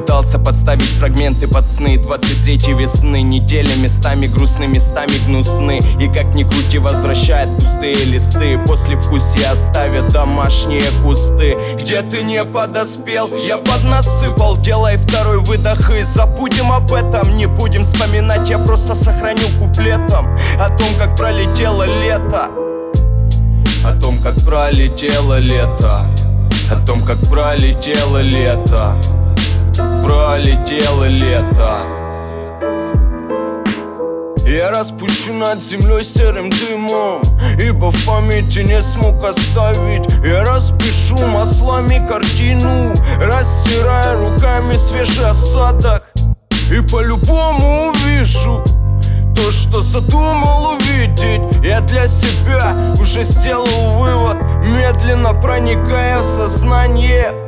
Пытался подставить фрагменты под сны 23-й весны. Недели местами грустны, местами гнусны. И как ни крути, возвращает пустые листы. После вкусия оставят домашние кусты. Где ты не подоспел, я поднасыпал. Делай второй выдох и забудем об этом. Не будем вспоминать, я просто сохраню куплетом о том, как пролетело лето. О том, как пролетело лето. О том, как пролетело лето. Пролетело лето. Я распущу над землей серым дымом, ибо в памяти не смог оставить. Я распишу маслами картину, растирая руками свежий осадок. И по-любому увижу то, что задумал увидеть. Я для себя уже сделал вывод, медленно проникая в сознание.